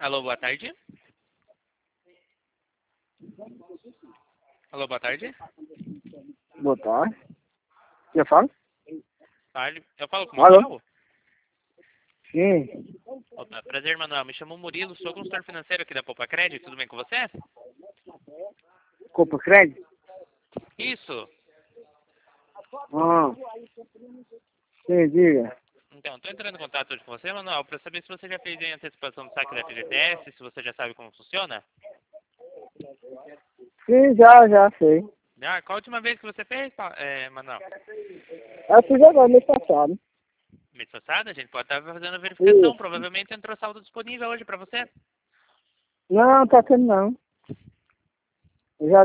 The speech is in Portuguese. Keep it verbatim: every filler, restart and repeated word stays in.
Alô, boa tarde. Alô, boa tarde. Boa tarde. Quem fala? Tarde. Eu falo com o Alô? Manuel? Sim. Opa, prazer, Manuel. Me chamo Murilo, sou consultor financeiro aqui da Poupa Crédito. Tudo bem com você? Copa Crédito? Isso. Ah. Sim, diga. Então, estou entrando em contato hoje com você, Manuel, para saber se você já fez a antecipação do saque da F G T S, se você já sabe como funciona. Sim, já, já sei. Ah, qual a última vez que você fez, Pa- é, Manuel? Eu fiz agora, mês passado. Mês passado? A gente pode estar fazendo a verificação. Isso. Provavelmente entrou saldo disponível hoje para você. Não, tá tendo não. Eu já